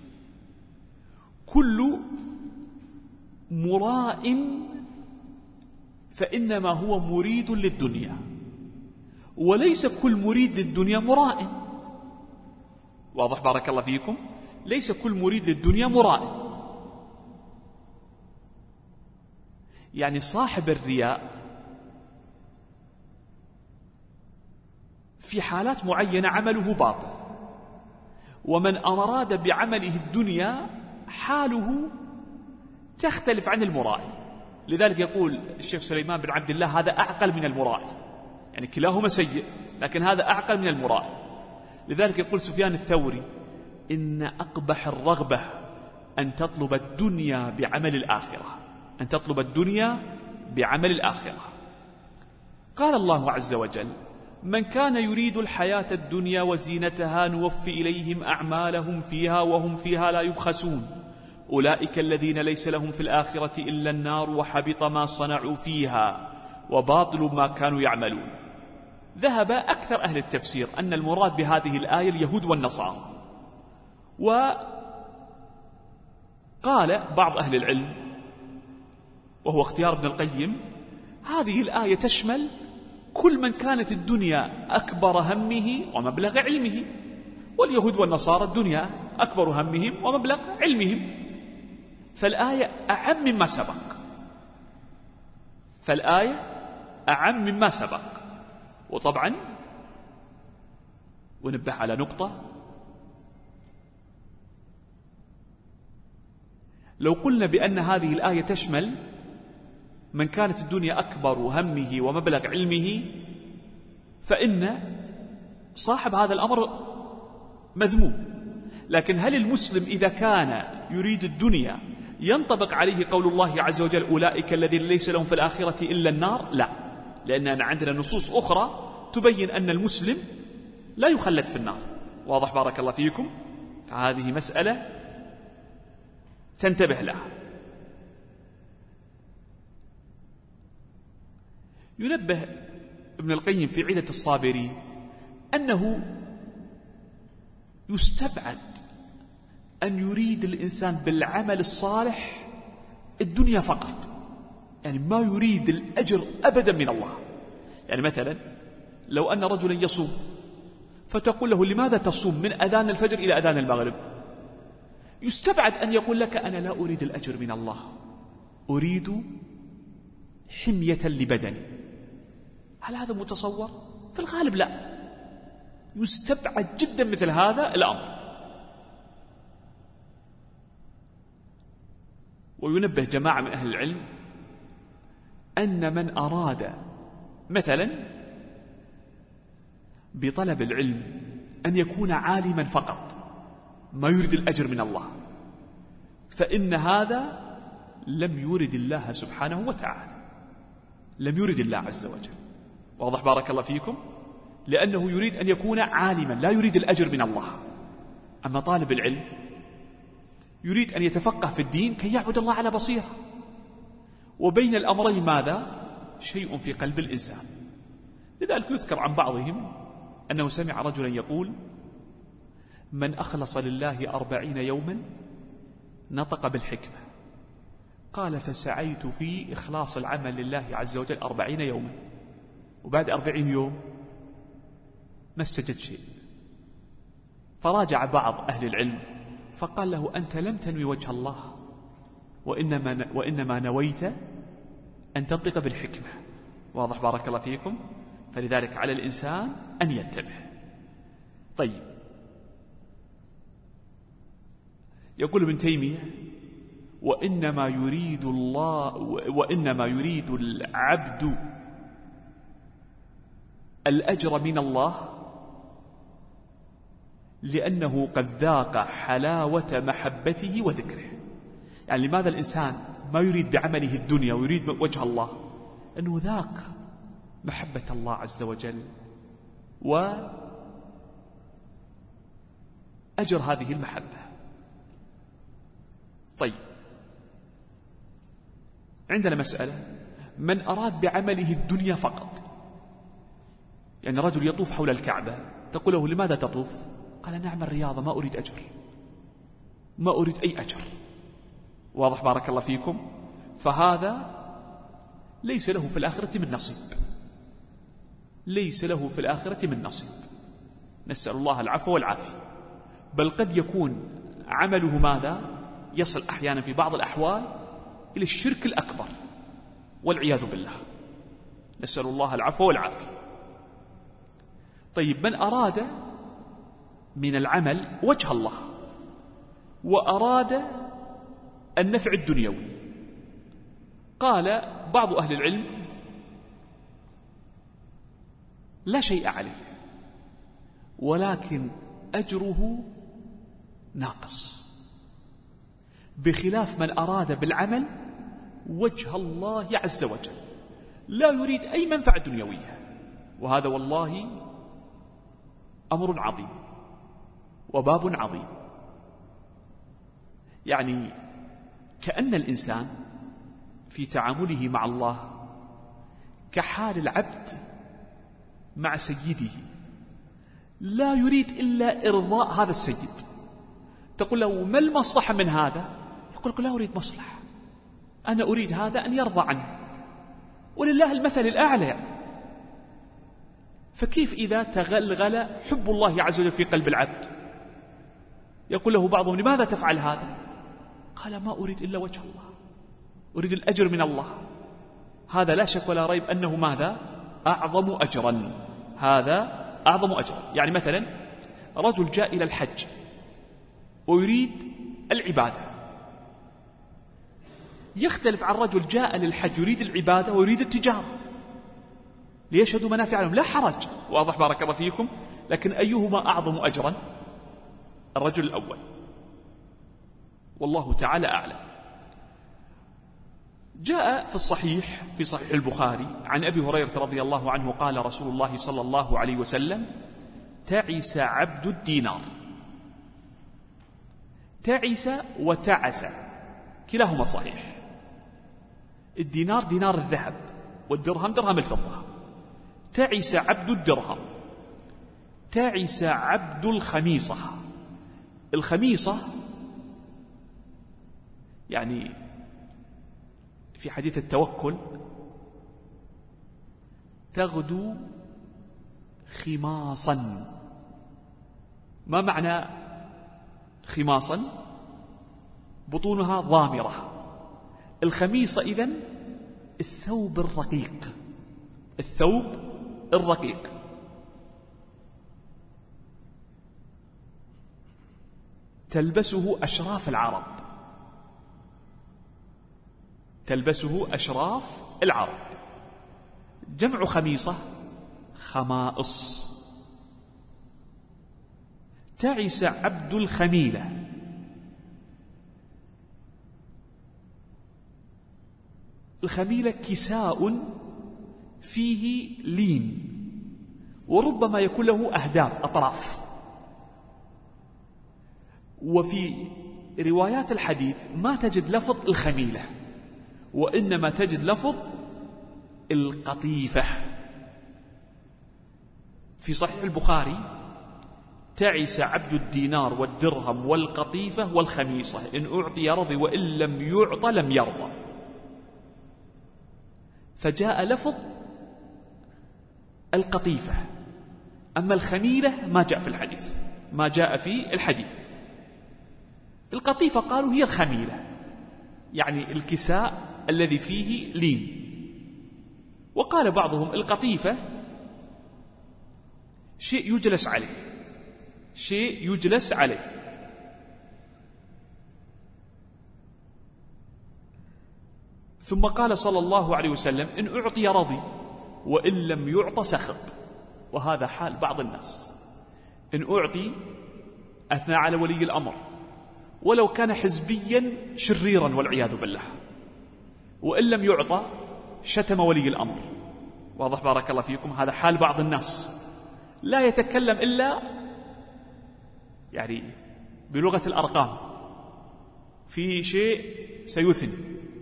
[SPEAKER 2] كل مراء فإنما هو مريد للدنيا، وليس كل مريد للدنيا مراء. واضح بارك الله فيكم؟ ليس كل مريد للدنيا مراء. يعني صاحب الرياء في حالات معينة عمله باطل، ومن أراد بعمله الدنيا حاله تختلف عن المرائي. لذلك يقول الشيخ سليمان بن عبد الله: هذا أعقل من المرائي. يعني كلاهما سيء، لكن هذا أعقل من المرائي. لذلك يقول سفيان الثوري: إن أقبح الرغبة أن تطلب الدنيا بعمل الآخرة، أن تطلب الدنيا بعمل الآخرة. قال الله عز وجل: من كان يريد الحياة الدنيا وزينتها نوفي إليهم أعمالهم فيها وهم فيها لا يبخسون أولئك الذين ليس لهم في الآخرة إلا النار وحبط ما صنعوا فيها وباطل ما كانوا يعملون. ذهب أكثر أهل التفسير أن المراد بهذه الآية اليهود والنصارى، وقال بعض أهل العلم وهو اختيار ابن القيم: هذه الآية تشمل كل من كانت الدنيا أكبر همه ومبلغ علمه، واليهود والنصارى الدنيا أكبر همهم ومبلغ علمهم، فالآية أعم مما سبق، فالآية أعم مما سبق. وطبعا ونبه على نقطة: لو قلنا بأن هذه الآية تشمل من كانت الدنيا أكبر همه ومبلغ علمه فإن صاحب هذا الأمر مذموم. لكن هل المسلم إذا كان يريد الدنيا ينطبق عليه قول الله عز وجل: أولئك الذين ليس لهم في الآخرة إلا النار؟ لا، لأننا عندنا نصوص أخرى تبين أن المسلم لا يخلد في النار. واضح بارك الله فيكم؟ فهذه مسألة تنتبه لها. ينبه ابن القيم في عدة الصابرين أنه يستبعد أن يريد الإنسان بالعمل الصالح الدنيا فقط، يعني ما يريد الأجر أبدا من الله. يعني مثلا لو أن رجلا يصوم فتقول له: لماذا تصوم من أذان الفجر إلى أذان المغرب؟ يستبعد أن يقول لك: أنا لا أريد الأجر من الله، أريد حمية لبدني. هل هذا متصور؟ في الغالب لا، يستبعد جدا مثل هذا الأمر. وينبه جماعة من أهل العلم أن من أراد مثلا بطلب العلم أن يكون عالما فقط ما يريد الأجر من الله، فإن هذا لم يرد الله سبحانه وتعالى، لم يرد الله عز وجل. واضح بارك الله فيكم؟ لأنه يريد أن يكون عالما، لا يريد الأجر من الله. أما طالب العلم يريد أن يتفقه في الدين كي يعبد الله على بصيرة. وبين الأمرين ماذا؟ شيء في قلب الإنسان. لذلك يذكر عن بعضهم أنه سمع رجلا يقول: من أخلص لله 40 يوما نطق بالحكمة. قال: فسعيت في إخلاص العمل لله عز وجل 40 يوما، وبعد 40 يوم ما استجد شيء. فراجع بعض أهل العلم فقال له: أنت لم تنوي وجه الله، وإنما نويت أن تنطق بالحكمة. واضح؟ بارك الله فيكم. فلذلك على الإنسان أن ينتبه. طيب، يقول ابن تيمية: وإنما يريد العبد الأجر من الله لأنه قد ذاق حلاوة محبته وذكره. يعني لماذا الإنسان ما يريد بعمله الدنيا ويريد وجه الله؟ أنه ذاق محبة الله عز وجل وأجر هذه المحبة. طيب، عندنا مسألة: من أراد بعمله الدنيا فقط، يعني رجل يطوف حول الكعبة، تقول له: لماذا تطوف؟ قال: نعمل رياضة، ما أريد أجر، ما أريد أي أجر. واضح؟ بارك الله فيكم. فهذا ليس له في الآخرة من نصيب، ليس له في الآخرة من نصيب. نسأل الله العفو والعافية. بل قد يكون عمله ماذا؟ يصل أحيانا في بعض الأحوال إلى الشرك الأكبر والعياذ بالله. نسأل الله العفو والعافية. طيب، من أراد من العمل وجه الله وأراد النفع الدنيوي، قال بعض أهل العلم: لا شيء عليه، ولكن أجره ناقص، بخلاف من أراد بالعمل وجه الله عز وجل، لا يريد أي منفعة دنيوية. وهذا والله أمر عظيم وباب عظيم. يعني كأن الإنسان في تعامله مع الله كحال العبد مع سيده، لا يريد إلا إرضاء هذا السيد. تقول له: ما المصلحة من هذا؟ يقول لك: لا أريد مصلحة، أنا أريد هذا أن يرضى عنه، ولله المثل الأعلى. فكيف إذا تغلغل حب الله عز وجل في قلب العبد؟ يقول له بعضهم: لماذا تفعل هذا؟ قال: ما أريد إلا وجه الله، أريد الأجر من الله. هذا لا شك ولا ريب أنه ماذا؟ أعظم أجرا. هذا أعظم أجرا. يعني مثلا رجل جاء إلى الحج ويريد العبادة، يختلف عن رجل جاء للحج يريد العبادة ويريد التجارة، ليشهدوا منافع لهم، لا حرج. واضح؟ بارك الله فيكم. لكن أيهما أعظم أجرا؟ الرجل الأول، والله تعالى أعلم. جاء في الصحيح، في صحيح البخاري، عن أبي هريرة رضي الله عنه قال رسول الله صلى الله عليه وسلم: تعس عبد الدينار. تعس وتعس كلاهما صحيح. الدينار دينار الذهب، والدرهم درهم الفضة. تعس عبد الدرهم. تعس عبد الخميصة. الخميصة يعني في حديث التوكل: تغدو خماصا. ما معنى خماصا؟ بطونها ضامرة. الخميصة إذن الثوب الرقيق، الثوب الرقيق. تلبسه أشراف العرب، تلبسه أشراف العرب. جمع خميصة خمائص. تعس عبد الخميلة. الخميلة كساء فيه لين وربما يكون له أهدار أطراف. وفي روايات الحديث ما تجد لفظ الخميلة، وإنما تجد لفظ القطيفة. في صحيح البخاري: تعس عبد الدينار والدرهم والقطيفة والخميصة، إن أعطي رضي وإن لم يعط لم يرضى. فجاء لفظ القطيفة، أما الخميلة ما جاء في الحديث، ما جاء في الحديث. القطيفة قالوا هي الخميلة، يعني الكساء الذي فيه لين. وقال بعضهم القطيفة شيء يجلس عليه، شيء يجلس عليه. ثم قال صلى الله عليه وسلم: إن أعطي رضي وإن لم يعط سخط. وهذا حال بعض الناس، إن أعطي أثنى على ولي الأمر ولو كان حزبيا شريرا والعياذ بالله، وإن لم يعطى شتم ولي الأمر. واضح بارك الله فيكم؟ هذا حال بعض الناس، لا يتكلم إلا يعني بلغة الأرقام، في شيء سيثني،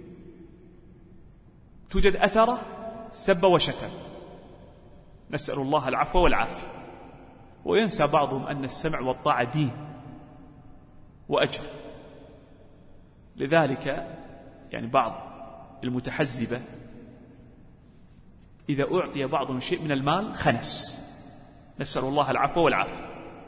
[SPEAKER 2] توجد أثره سب وشتم، نسأل الله العفو والعافية. وينسى بعضهم أن السمع والطاعة دين وأجر. لذلك يعني بعض المتحزبة إذا أعطي بعضهم شيء من المال خنس، نسأل الله العفو والعافية.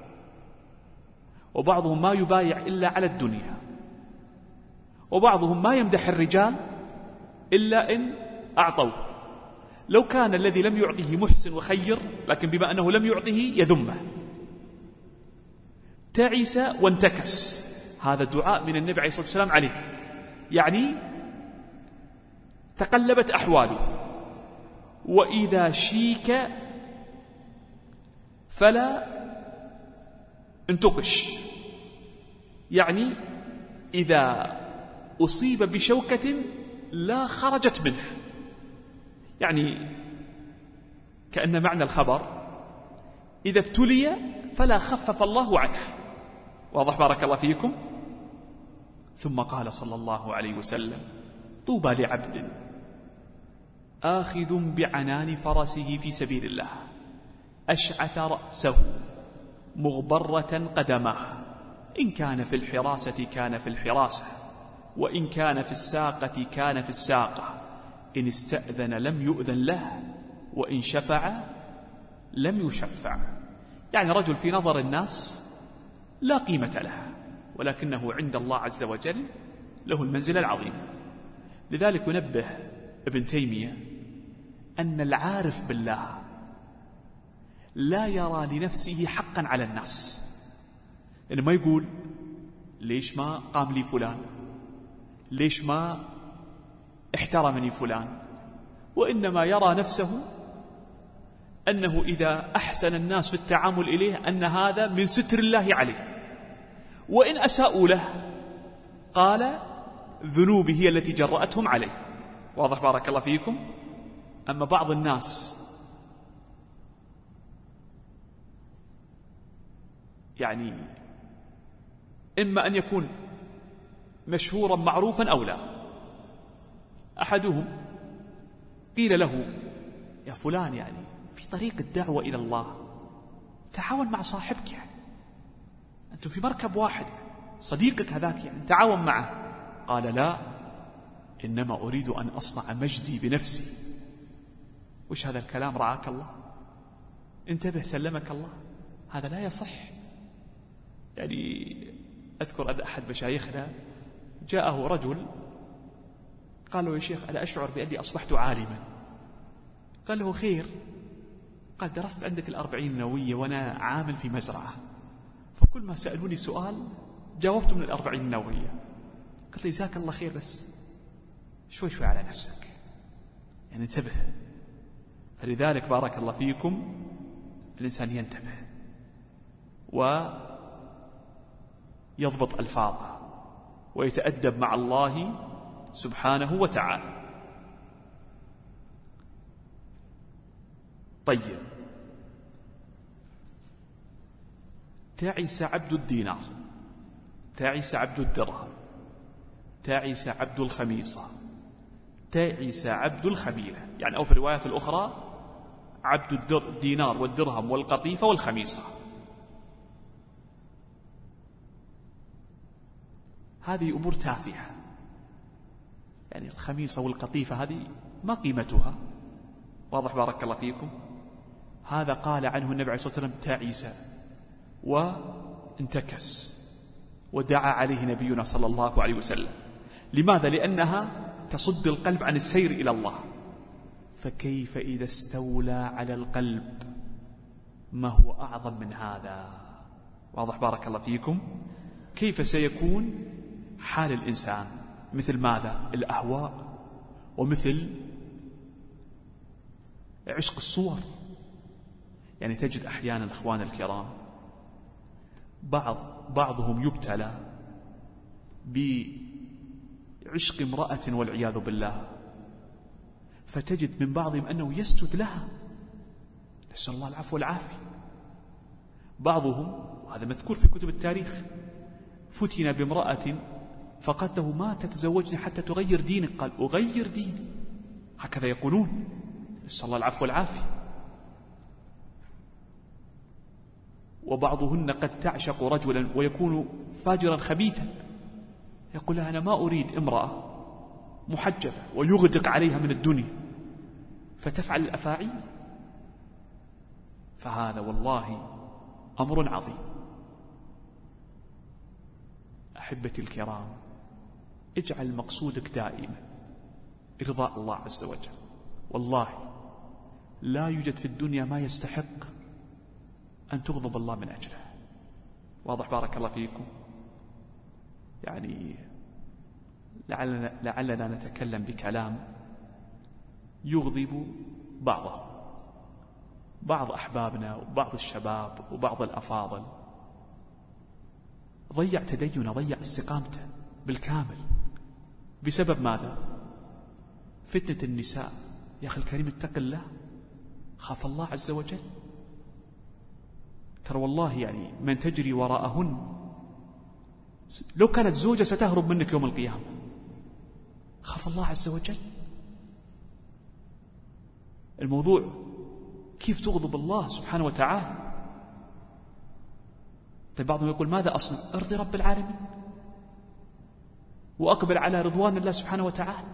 [SPEAKER 2] وبعضهم ما يبايع إلا على الدنيا، وبعضهم ما يمدح الرجال إلا إن أعطوه. لو كان الذي لم يعطه محسن وخير، لكن بما أنه لم يعطه يذمه. تعس وانتكس، هذا دعاء من النبي عليه الصلاة والسلام عليه، يعني تقلبت أحواله. وإذا شيك فلا انتقش، يعني إذا أصيب بشوكة لا خرجت منه، يعني كأن معنى الخبر إذا ابتلي فلا خفف الله عنه. واضح بارك الله فيكم؟ ثم قال صلى الله عليه وسلم: طوبى لعبد آخذ بعنان فرسه في سبيل الله، أشعث رأسه مغبرة قدماه، إن كان في الحراسة كان في الحراسة، وإن كان في الساقة كان في الساقة، إن استأذن لم يؤذن له، وإن شفع لم يشفع. يعني رجل في نظر الناس لا قيمة له، ولكنه عند الله عز وجل له المنزلة العظيمة. لذلك ينبه ابن تيمية أن العارف بالله لا يرى لنفسه حقا على الناس، إنه ما يقول ليش ما قام لي فلان، ليش ما احترمني فلان، وإنما يرى نفسه أنه إذا أحسن الناس في التعامل إليه أن هذا من ستر الله عليه، وإن أساءوا له قال ذنوبه هي التي جرأتهم عليه. واضح بارك الله فيكم؟ أما بعض الناس يعني إما أن يكون مشهورا معروفا أو لا. أحدهم قيل له: يا فلان، يعني في طريق الدعوة إلى الله تعاون مع صاحبك، يعني أنتم في مركب واحد، صديقك هذاك يعني تعاون معه. قال: لا، إنما أريد أن أصنع مجدي بنفسي. وش هذا الكلام؟ رعاك الله، انتبه سلمك الله، هذا لا يصح. يعني أذكر أن أحد مشايخنا جاءه رجل قال له: يا شيخ، أنا أشعر بأني أصبحت عالما. قال له: خير؟ قال: درست عندك 40 النووية وأنا عامل في مزرعة، فكل ما سألوني سؤال جاوبت من 40 النووية. قلت له: جزاك الله خير، بس شوي شوي على نفسك، يعني انتبه. فلذلك بارك الله فيكم الإنسان ينتبه ويضبط ألفاظه ويتأدب مع الله سبحانه وتعالى. طيب، تعس عبد الدينار، تعس عبد الدرهم، تعس عبد الخميصة، تعس عبد الخميلة، يعني أو في الروايات الأخرى عبد الدينار والدرهم والقطيفة والخميصة. هذه أمور تافهة، يعني الخميصة والقطيفة هذه ما قيمتها؟ واضح بارك الله فيكم؟ هذا قال عنه النبي عليه الصلاة والسلام تعيس وانتكس، ودعا عليه نبينا صلى الله عليه وسلم. لماذا؟ لأنها تصد القلب عن السير إلى الله. فكيف إذا استولى على القلب؟ ما هو أعظم من هذا؟ واضح بارك الله فيكم؟ كيف سيكون حال الإنسان؟ مثل ماذا؟ الأهواء، ومثل عشق الصور. يعني تجد أحيانا إخوان الكرام بعضهم يبتلى بعشق امرأة والعياذ بالله، فتجد من بعضهم أنه يسجد لها، نسأل الله العفو والعافية. بعضهم، وهذا مذكور في كتب التاريخ، فتن بامرأة فقالت له ما تتزوجني حتى تغير دينك، قال أغير ديني، هكذا يقولون، نسأل الله العفو والعافية. وبعضهن قد تعشق رجلا ويكون فاجرا خبيثا، يقول لها أنا ما أريد امرأة محجبة، ويغدق عليها من الدنيا فتفعل الأفاعيل. فهذا والله أمر عظيم. أحبتي الكرام، اجعل مقصودك دائما إرضاء الله عز وجل. والله لا يوجد في الدنيا ما يستحق أن تغضب الله من أجله. واضح بارك الله فيكم؟ يعني لعلنا نتكلم بكلام يغضب بعض أحبابنا وبعض الشباب وبعض الأفاضل، ضيع تدينه، ضيع استقامته بالكامل. بسبب ماذا؟ فتنة النساء. يا أخي الكريم اتق الله، خاف الله عز وجل. ترى والله يعني من تجري وراءهن لو كانت زوجة ستهرب منك يوم القيامة. خاف الله عز وجل. الموضوع كيف تغضب الله سبحانه وتعالى. طيب بعضهم يقول ماذا أصنع؟ ارضي رب العالمين وأقبل على رضوان الله سبحانه وتعالى.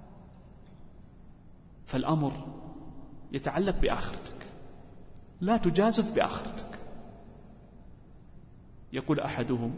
[SPEAKER 2] فالأمر يتعلق بآخرتك، لا تجازف بآخرتك. يقول أحدهم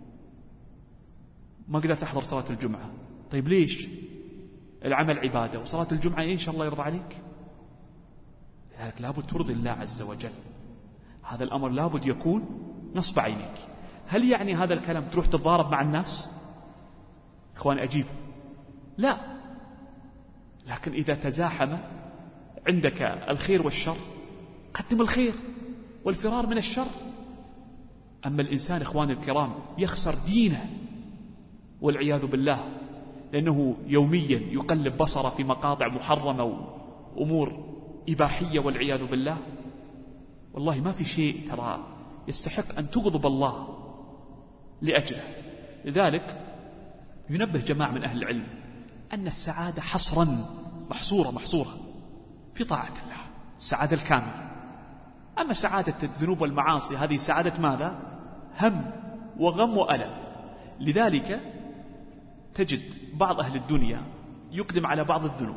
[SPEAKER 2] ما قدرت أحضر صلاة الجمعة. طيب ليش؟ العمل عبادة وصلاة الجمعة إن شاء الله يرضى عليك. لذلك لابد ترضي الله عز وجل. هذا الأمر لابد يكون نصب عينيك. هل يعني هذا الكلام تروح تتضارب مع الناس؟ إخواني أجيب، لا. لكن إذا تزاحم عندك الخير والشر قدم الخير والفرار من الشر. أما الإنسان إخواني الكرام يخسر دينه والعياذ بالله، لأنه يوميا يقلب بصره في مقاطع محرمة وأمور إباحية والعياذ بالله. والله ما في شيء ترى يستحق أن تغضب الله لأجله. لذلك ينبه جماعة من أهل العلم أن السعادة حصرا محصورة في طاعة الله، السعادة الكاملة. أما سعادة الذنوب والمعاصي هذه سعادة ماذا؟ هم وغم وألم. لذلك تجد بعض أهل الدنيا يقدم على بعض الذنوب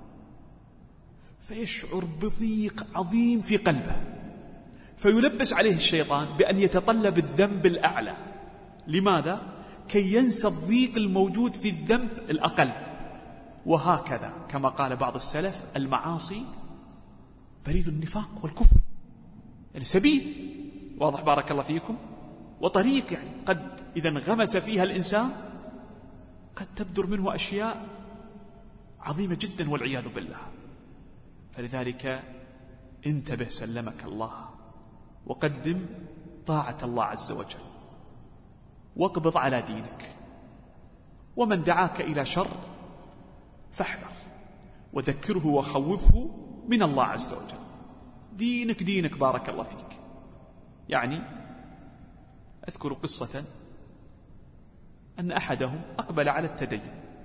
[SPEAKER 2] فيشعر بضيق عظيم في قلبه، فيلبس عليه الشيطان بأن يتطلب الذنب الأعلى. لماذا؟ كي ينسى الضيق الموجود في الذنب الأقل. وهكذا كما قال بعض السلف المعاصي بريد النفاق والكفر، يعني سبيل. واضح بارك الله فيكم؟ وطريق يعني قد إذا انغمس فيها الإنسان قد تبدر منه أشياء عظيمة جدا والعياذ بالله. فلذلك انتبه سلمك الله، وقدم طاعة الله عز وجل، واقبض على دينك. ومن دعاك إلى شر فاحذر وذكره وخوفه من الله عز وجل. دينك بارك الله فيك. يعني أذكر قصة أن أحدهم أقبل على التدين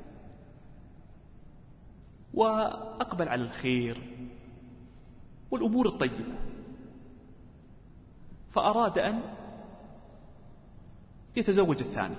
[SPEAKER 2] وأقبل على الخير والأمور الطيبة، فأراد أن يتزوج الثاني،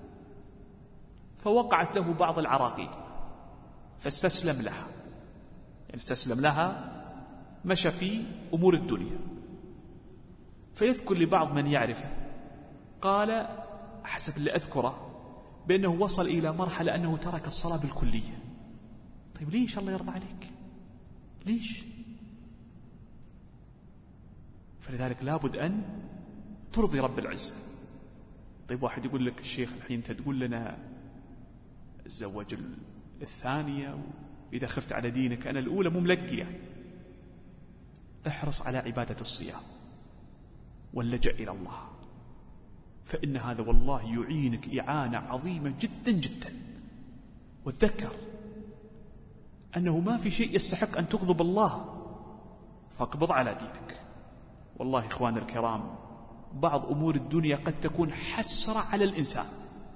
[SPEAKER 2] فوقعت له بعض العراقيل فاستسلم لها، يعني استسلم لها، مشى في أمور الدنيا. فيذكر لبعض من يعرفه قال حسب اللي أذكره بأنه وصل إلى مرحلة أنه ترك الصلاة بالكلية. طيب ليش الله يرضى عليك؟ ليش؟ فلذلك لابد أن ترضي رب العزة. طيب واحد يقول لك الشيخ الحين أنت تقول لنا تزوج الثانية وإذا خفت على دينك، أنا الأولى مو ملقية. احرص على عبادة الصيام واللجأ إلى الله، فإن هذا والله يعينك إعانة عظيمة جدا جدا. وتذكر أنه ما في شيء يستحق أن تغضب الله، فاقبض على دينك. والله إخوان الكرام، بعض أمور الدنيا قد تكون حسرة على الإنسان،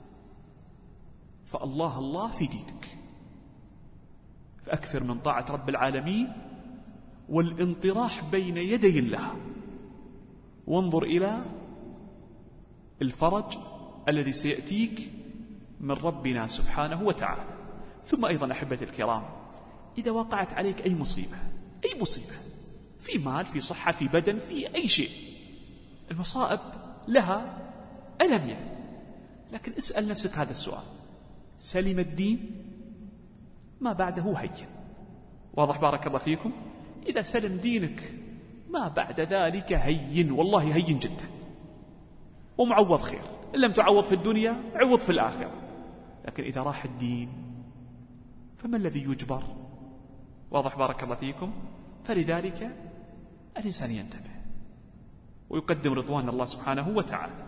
[SPEAKER 2] فالله الله في دينك، فأكثر من طاعة رب العالمين والانطراح بين يدي الله، وانظر إلى الفرج الذي سيأتيك من ربنا سبحانه وتعالى. ثم أيضا أحبتي الكرام، إذا وقعت عليك أي مصيبة، أي مصيبة في مال، في صحة، في بدن، في أي شيء، المصائب لها ألم يعني، لكن اسأل نفسك هذا السؤال: سلم الدين ما بعده هين. واضح بارك الله فيكم؟ إذا سلم دينك ما بعد ذلك هين، والله هين جدا، ومعوض خير. إن لم تعوض في الدنيا عوض في الآخرة. لكن إذا راح الدين فما الذي يجبر؟ واضح بارك الله فيكم؟ فلذلك الإنسان ينتبه ويقدم رضوان الله سبحانه وتعالى.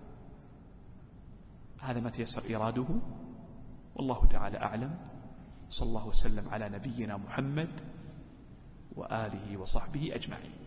[SPEAKER 2] هذا ما تيسر إراده، والله تعالى أعلم. صلى الله وسلم على نبينا محمد وآله وصحبه أجمعين.